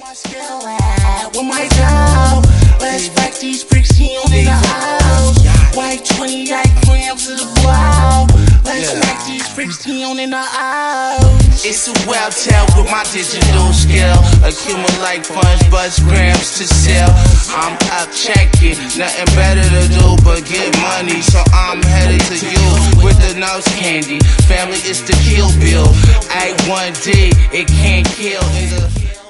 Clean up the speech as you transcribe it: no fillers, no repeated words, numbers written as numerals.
With my dog, let's back these bricks, he on in the house. White 28 grams to the ball. Let's back these bricks, he on in the house. It's a wild tale with my digital skill. Accumulate funds, bust grams to sell. I'm up checking, nothing better to do but get money. So I'm headed to you with the nose candy. Family is the kill bill. A1D, it can't kill.